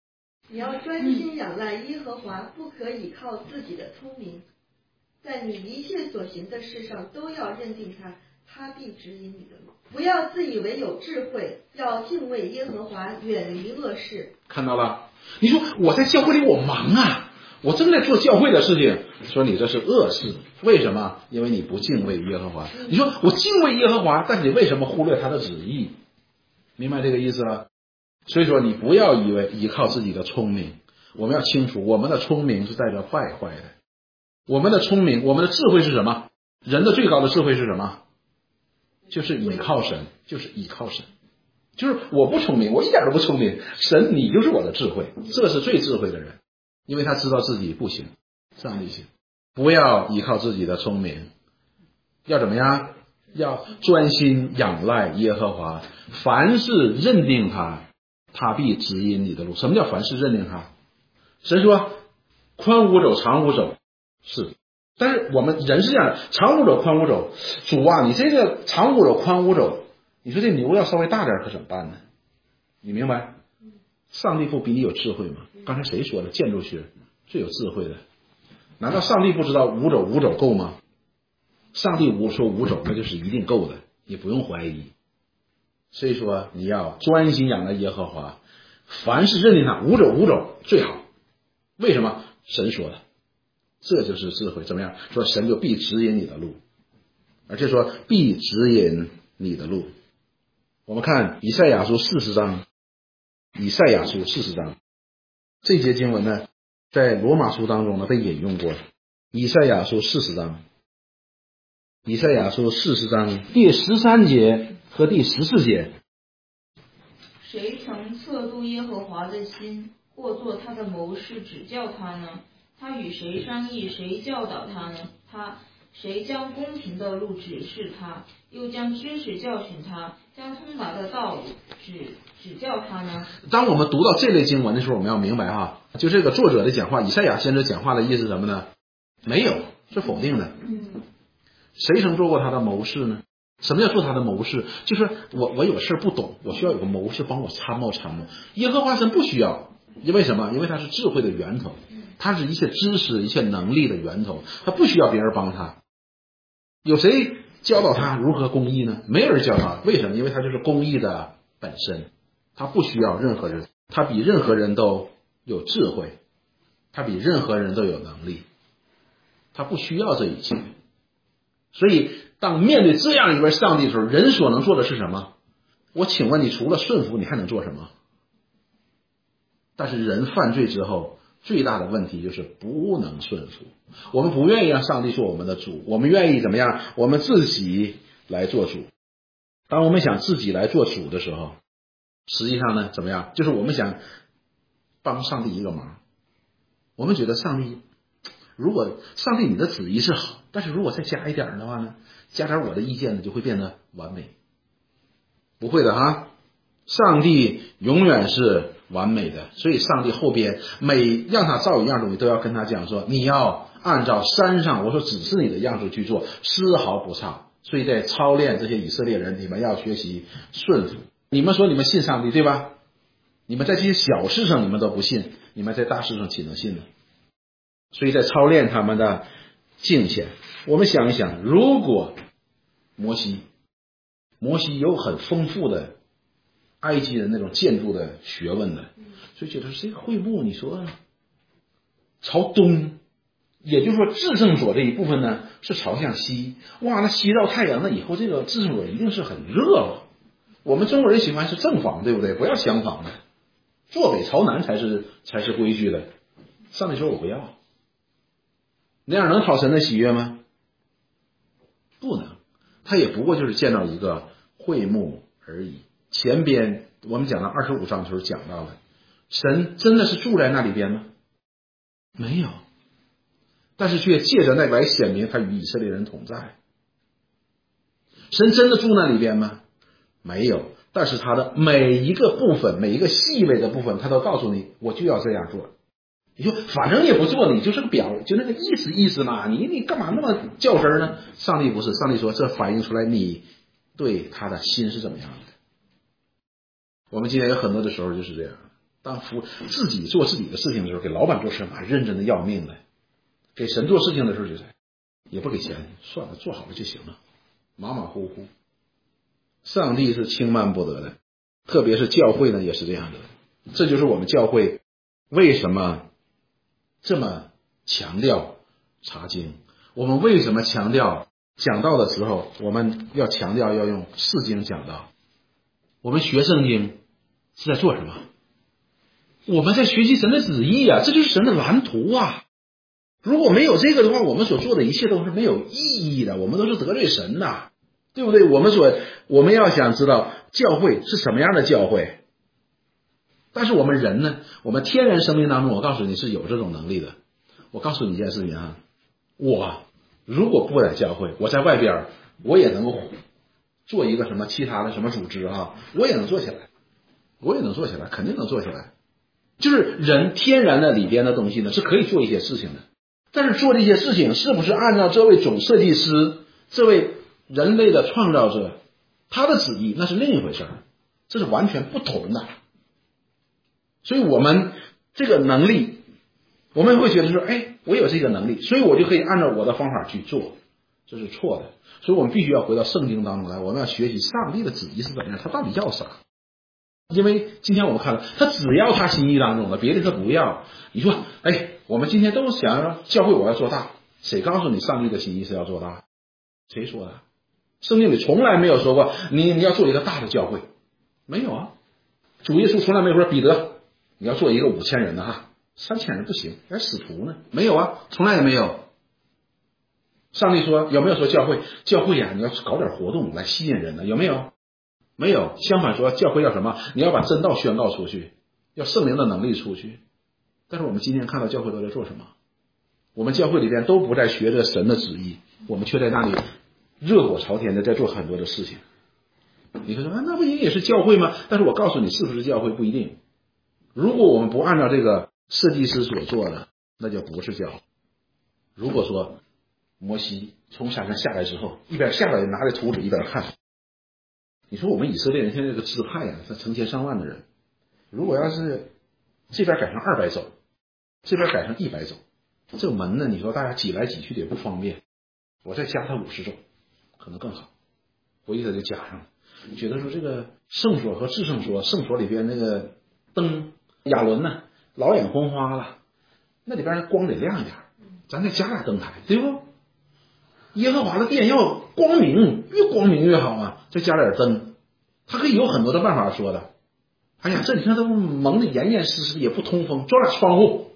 你要专心仰赖耶和华，不可倚靠自己的聪明，在你一切所行的事上都要认定他，他必指引你的路。不要自以为有智慧，要敬畏耶和华，远离恶事。 看到了？你说我在教会里我忙啊，我正在做教会的事情，说你这是恶事，为什么？因为你不敬畏耶和华。你说我敬畏耶和华，但是你为什么忽略他的旨意？明白这个意思了？所以说你不要以为依靠自己的聪明，我们要清楚，我们的聪明是带着败坏的。我们的聪明，我们的智慧是什么？人的最高的智慧是什么？就是倚靠神，就是倚靠神。就是我不聪明，我一点都不聪明，神你就是我的智慧，这是最智慧的人，因为他知道自己不行，上帝行。不要依靠自己的聪明，要怎么样？要专心仰赖耶和华，凡事认定他，他必指引你的路。什么叫凡事认定他？神说宽无走长无走，是，但是我们人是这样的，长无走宽无走，主啊你这个长无走宽无走，你说这牛要稍微大点可怎么办呢？你明白？上帝不比你有智慧吗？刚才谁说的？建筑学最有智慧的，难道上帝不知道五走五走够吗？上帝无说五走，那就是一定够的，你不用怀疑。所以说你要专心仰赖耶和华，凡是认定他，五走五走最好。为什么？神说的，这就是智慧。怎么样？说神就必指引你的路，而且说必指引你的路。我们看以赛亚书四十章，以赛亚书四十章这节经文呢，在罗马书当中呢被引用过。以赛亚书四十章，以赛亚书四十章第十三节和第十四节。 谁曾测度耶和华的心，或做他的谋士指教他呢？他与谁商议，谁教导他呢？他谁将公平的路指示他，又将知识教训他，将通达的道路指指教他呢？ 当我们读到这类经文的时候，我们要明白哈，就这个作者的讲话，以赛亚先知讲话的意思是什么呢？没有，是否定的。谁曾做过他的谋士呢？什么叫做他的谋士？就是我我有事不懂，我需要有个谋士帮我参谋参谋。耶和华神不需要，因为什么？因为他是智慧的源头，他是一切知识一切能力的源头，他不需要别人帮他。有谁教导他如何公义呢？没有人教他。为什么？因为他就是公义的本身，他不需要任何人，他比任何人都有智慧，他比任何人都有能力，他不需要这一切。所以当面对这样一位上帝的时候，人所能做的是什么？我请问你，除了顺服你还能做什么？但是人犯罪之后最大的问题就是不能顺服，我们不愿意让上帝做我们的主，我们愿意怎么样？我们自己来做主。当我们想自己来做主的时候，实际上呢怎么样？就是我们想帮上帝一个忙，我们觉得上帝，如果上帝你的旨意是好，但是如果再加一点的话呢，加点我的意见呢，就会变得完美。不会的哈，上帝永远是完美的，所以上帝后边每让他造一样东西，都要跟他讲说，你要按照山上我所指示你的样子去做，丝毫不差。所以在操练这些以色列人，你们要学习顺服。你们说你们信上帝对吧？你们在这些小事上你们都不信，你们在大事上岂能信呢？所以在操练他们的敬虔。我们想一想，如果摩西摩西有很丰富的埃及人那种建筑的学问的，所以觉得这个会幕你说朝东，也就是说至圣所这一部分呢是朝向西。哇，那西照太阳，那以后这个至圣所一定是很热了。我们中国人喜欢是正房，对不对？不要相反的，坐北朝南才是才是规矩的。上帝说我不要，那样能讨神的喜悦吗？不能，他也不过就是建造一个会幕而已。前边我们讲到二十五章的时候讲到了，神真的是住在那里边吗？没有，但是却借着那来显明他与以色列人同在。神真的住那里边吗？没有，但是他的每一个部分，每一个细微的部分，他都告诉你，我就要这样做。你说反正也不做，你就是个表，就那个意思意思嘛，你你干嘛那么较真呢？上帝不是，上帝说这反映出来你对他的心是怎么样的。我们今天有很多的时候就是这样， 当服自己做自己的事情的时候，给老板做事还认真的要命的，给神做事情的时候就是也不给钱，算了，做好了就行了，马马虎虎。上帝是轻慢不得的，特别是教会呢也是这样的。这就是我们教会为什么这么强调查经，我们为什么强调讲道的时候我们要强调要用释经讲道。我们学圣经是在做什么？我们在学习神的旨意啊，这就是神的蓝图啊。如果没有这个的话，我们所做的一切都是没有意义的，我们都是得罪神的，对不对？我们所我们要想知道教会是什么样的教会，但是我们人呢，我们天然生命当中，我告诉你是有这种能力的。我告诉你一件事情啊，我如果不在教会，我在外边我也能够做一个什么其他的什么组织啊，我也能做起来，我也能做起来，肯定能做起来。就是人天然的里边的东西呢，是可以做一些事情的，但是做这些事情是不是按照这位总设计师，这位人类的创造者他的旨意，那是另一回事，这是完全不同的。所以我们这个能力，我们会觉得说，哎，我有这个能力，所以我就可以按照我的方法去做，这是错的。所以我们必须要回到圣经当中来，我们要学习上帝的旨意是怎么样，他到底要啥。因为今天我们看到他只要他心意当中的，别的他不要。你说，哎，我们今天都想要教会我要做大，谁告诉你上帝的心意是要做大？谁说的？圣经里从来没有说过你你要做一个大的教会，没有啊。主耶稣从来没有说彼得你要做一个五千人的哈，三千人不行，还使徒呢，没有啊，从来也没有。上帝说有没有说教会教会呀、啊，你要搞点活动来吸引人呢？有没有？没有。相反说教会要什么？你要把真道宣告出去，要圣灵的能力出去。但是我们今天看到教会都在做什么？我们教会里边都不再学着神的旨意，我们却在那里热火朝天的在做很多的事情。你说啊，那不也是教会吗？但是我告诉你，是不是教会不一定。如果我们不按照这个设计师所做的，那就不是教会。如果说摩西从山上下来之后，一边下来拿着图纸一边看，你说我们以色列人现在这个支派啊，是成千上万的人，如果要是这边改成二百走，这边改成一百走，这个门呢，你说大家挤来挤去的也不方便，我再加他五十走，可能更好。回去他就加上了，觉得说这个圣所和至圣所，圣所里边那个灯亚伦呢老眼昏花了，那里边光得亮一点，咱再加点灯台，对不？耶和华的殿要光明，越光明越好啊，再加点灯，他可以有很多的办法说的。哎呀，这里看都蒙得严严实实，也不通风，装俩窗户。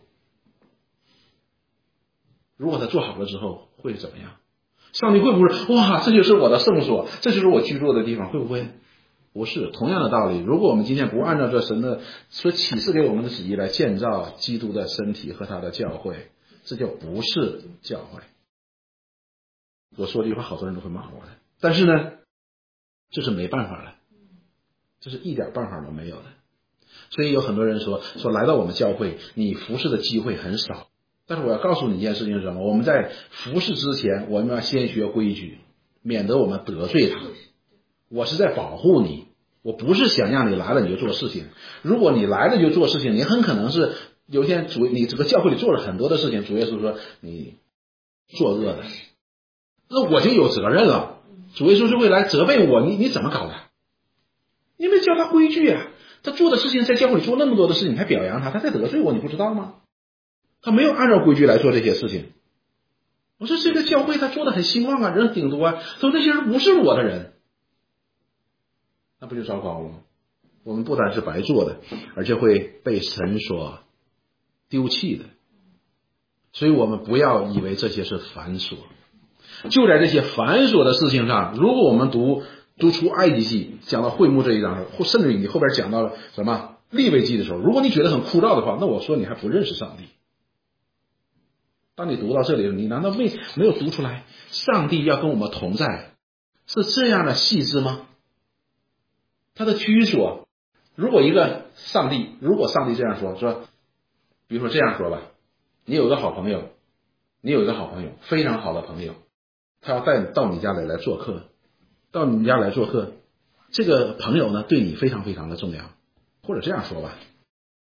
如果他做好了之后会怎么样？上帝会不会哇，这就是我的圣所，这就是我居住的地方？会不会？不是。同样的道理，如果我们今天不按照这神的所启示给我们的旨意来建造基督的身体和他的教会，这就不是教会。我说这句话好多人都会骂我的，但是呢这是没办法的，这是一点办法都没有的。所以有很多人说说来到我们教会你服侍的机会很少，但是我要告诉你一件事情是什么？我们在服侍之前我们要先学规矩，免得我们得罪他。我是在保护你，我不是想让你来了你就做事情。如果你来了就做事情，你很可能是有一天主你这个教会里做了很多的事情，主耶稣说你作恶的，那我就有责任了。主耶稣是会来责备我，你你怎么搞的？因为教他规矩啊，他做的事情在教会里做那么多的事情，你还表扬他，他在得罪我，你不知道吗？他没有按照规矩来做这些事情。我说这个教会他做的很兴旺啊，人挺多啊，他说那些人不是我的人，那不就糟糕了吗？我们不单是白做的，而且会被神所丢弃的。所以我们不要以为这些是繁琐，就在这些繁琐的事情上，如果我们读读出埃及记讲到会幕这一章，或甚至于你后边讲到了什么利未记的时候，如果你觉得很枯燥的话，那我说你还不认识上帝。当你读到这里，你难道没没有读出来上帝要跟我们同在是这样的细致吗？他的居所，如果一个上帝如果上帝这样说说比如说这样说吧，你有一个好朋友你有一个好朋友非常好的朋友，他要带你到你家里来做客，到你家来做客，这个朋友呢对你非常非常的重要。或者这样说吧，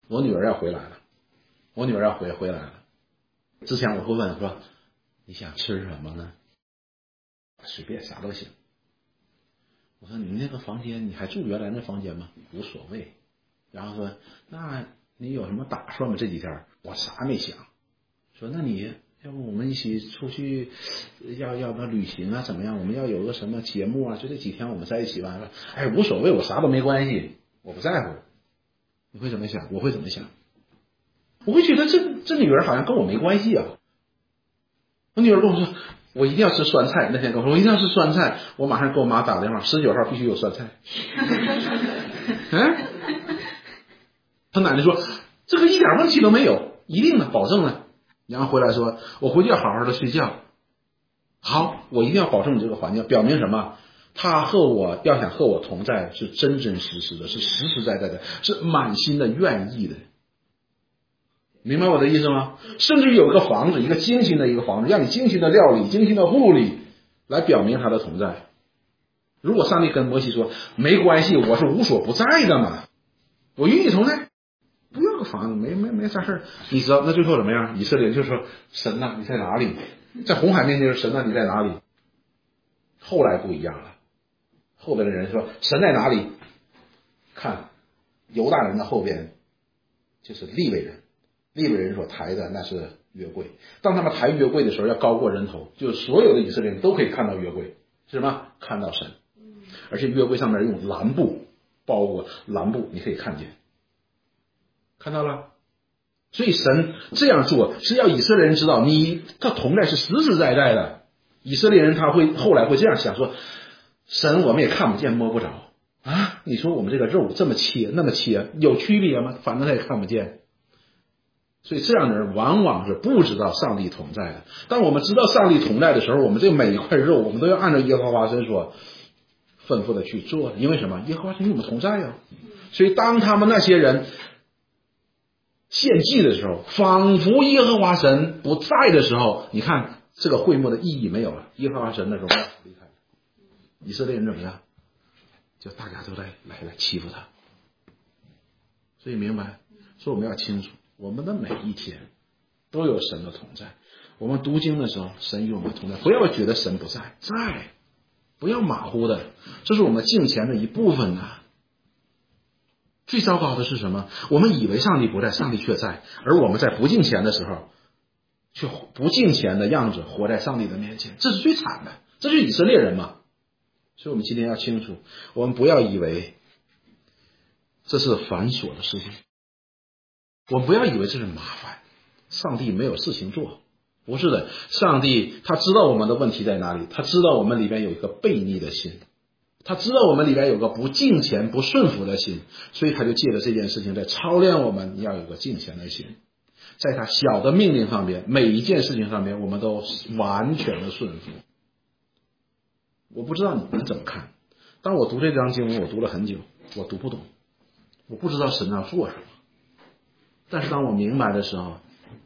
我女儿要回来了，我女儿要回回来了。之前我会问说，你想吃什么呢？随便啥都行。我说你那个房间你还住原来那房间吗？无所谓。然后说那你有什么打算吗？这几天我啥没想。说那你要不我们一起出去，要要不要旅行啊？怎么样？我们要有个什么节目啊？就这几天我们在一起吧。哎，无所谓，我啥都没关系，我不在乎。你会怎么想？我会怎么想？我会觉得这这女儿好像跟我没关系啊。我女儿跟我说，我一定要吃酸菜。那天跟我说，我一定要吃酸菜。我马上给我妈打个电话，十九号必须有酸菜。哎，他奶奶说，这个一点问题都没有，一定的，保证的。然后回来说，我回去要好好的睡觉。好，我一定要保证你这个环境，表明什么？他和我要想和我同在，是真真实实的，是实实在在的，是满心的愿意的。明白我的意思吗？甚至有一个房子，一个精心的一个房子，让你精心的料理，精心的护理，来表明他的同在。如果上帝跟摩西说，没关系，我是无所不在的嘛，我与你同在，不要个房子，没没没啥事儿。你知道那最后怎么样？以色列人就说，神呐，你在哪里？在红海面前说，神呐，你在哪里？后来不一样了，后边的人说，神在哪里？看犹大人的后边就是利未人，利未人所抬的那是约柜。当他们抬约柜的时候，要高过人头，就是所有的以色列人都可以看到约柜，是什么？看到神。而且约柜上面用蓝布包裹，蓝布你可以看见，看到了。所以神这样做是要以色列人知道，你他同在是实实在在的。以色列人他会后来会这样想说，神我们也看不见摸不着啊！你说我们这个肉这么切那么切，有区别吗？反正他也看不见。所以这样的人往往是不知道上帝同在的。当我们知道上帝同在的时候，我们这每一块肉我们都要按照耶和华神所吩咐的去做，因为什么？耶和华神与我们同在呀、啊。所以当他们那些人献祭的时候，仿佛耶和华神不在的时候，你看这个会幕的意义没有了，耶和华神的荣耀离开了。以色列人怎么样？就大家都来来来欺负他。所以明白，所以我们要清楚，我们的每一天都有神的同在。我们读经的时候，神与我们同在，不要觉得神不在，在，不要马虎的，这是我们敬虔的一部分呐、啊。最糟糕的是什么？我们以为上帝不在，上帝却在，而我们在不敬虔的时候，却不敬虔的样子活在上帝的面前，这是最惨的。这就是以色列人嘛。所以我们今天要清楚，我们不要以为这是繁琐的事情，我们不要以为这是麻烦。上帝没有事情做，不是的，上帝他知道我们的问题在哪里，他知道我们里边有一个悖逆的心，他知道我们里边有个不敬虔不顺服的心，所以他就借着这件事情在操练我们，你要有个敬虔的心，在他小的命令上面，每一件事情上面我们都完全的顺服。我不知道你们怎么看，当我读这章经文，我读了很久，我读不懂，我不知道神要做什么，但是当我明白的时候，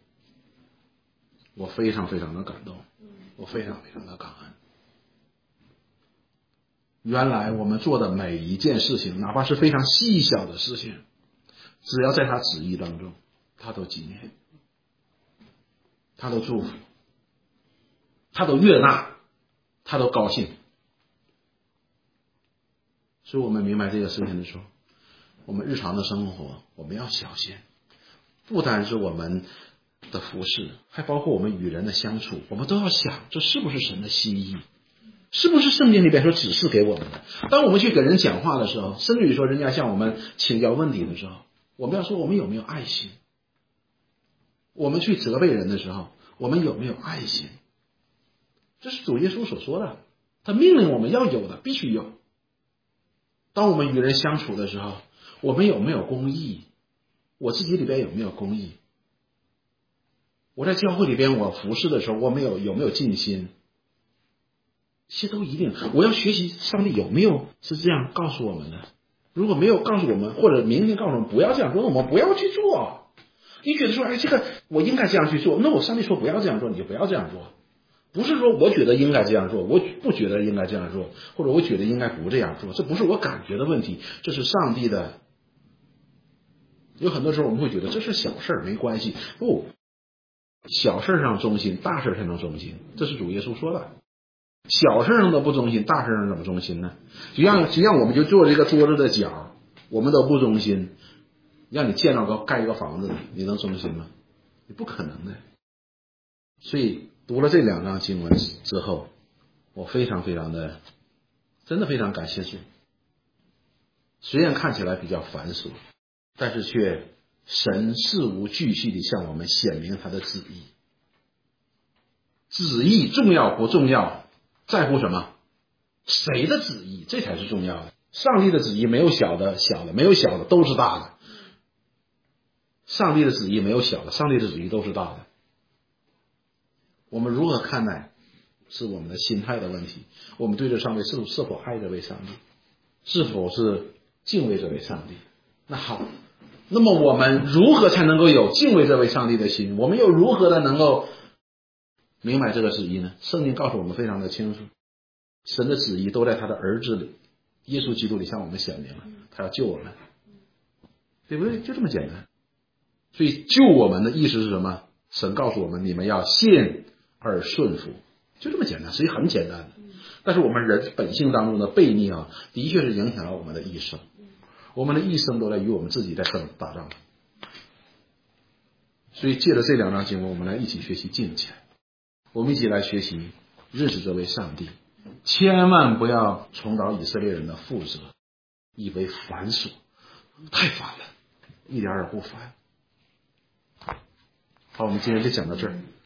我非常非常的感动，我非常非常的感恩。原来我们做的每一件事情，哪怕是非常细小的事情，只要在他旨意当中，他都纪念，他都祝福，他都悦纳，他都高兴。所以我们明白这个事情的时候，我们日常的生活我们要小心，不单是我们的服事，还包括我们与人的相处，我们都要想这是不是神的心意，是不是圣经里边所指示给我们的。当我们去给人讲话的时候，甚至于说人家向我们请教问题的时候，我们要说我们有没有爱心。我们去责备人的时候，我们有没有爱心。这是主耶稣所说的，他命令我们要有的必须有。当我们与人相处的时候，我们有没有公义，我自己里边有没有公义，我在教会里边我服侍的时候，我没有有没有尽心，这些都一定。我要学习上帝有没有是这样告诉我们的，如果没有告诉我们，或者明天告诉我们不要这样做，我们不要去做。你觉得说哎，这个我应该这样去做，那我上帝说不要这样做，你就不要这样做。不是说我觉得应该这样做，我不觉得应该这样做，或者我觉得应该不这样做，这不是我感觉的问题，这是上帝的有很多时候我们会觉得这是小事没关系，不，小事上忠心，大事才能忠心，这是主耶稣说的。小事上都不忠心，大事上怎么忠心呢？就像就像我们就做这个桌子的角，我们都不忠心，让你建造个盖一个房子，你能忠心吗？你不可能的。所以读了这两章经文之后，我非常非常的真的非常感谢主。虽然看起来比较繁琐，但是却神事无巨细地向我们显明他的旨意。旨意重要不重要，在乎什么？谁的旨意，这才是重要的。上帝的旨意没有小的，小的没有小的，都是大的。上帝的旨意没有小的，上帝的旨意都是大的。我们如何看待，是我们的心态的问题。我们对这上帝是是否爱这位上帝，是否是敬畏这位上帝。那好，那么我们如何才能够有敬畏这位上帝的心？我们又如何的能够明白这个旨意呢？圣经告诉我们非常的清楚，神的旨意都在他的儿子里，耶稣基督里向我们显明了，他要救我们，对不对？就这么简单。所以救我们的意思是什么？神告诉我们，你们要信而顺服，就这么简单，实际很简单的。但是我们人本性当中的悖逆啊，的确是影响了我们的一生，我们的一生都在与我们自己在争打仗。所以借着这两章经文，我们来一起学习敬虔，我们一起来学习认识这位上帝，千万不要重蹈以色列人的覆辙，以为繁琐，太烦了，一点也不烦。好，我们今天就讲到这儿。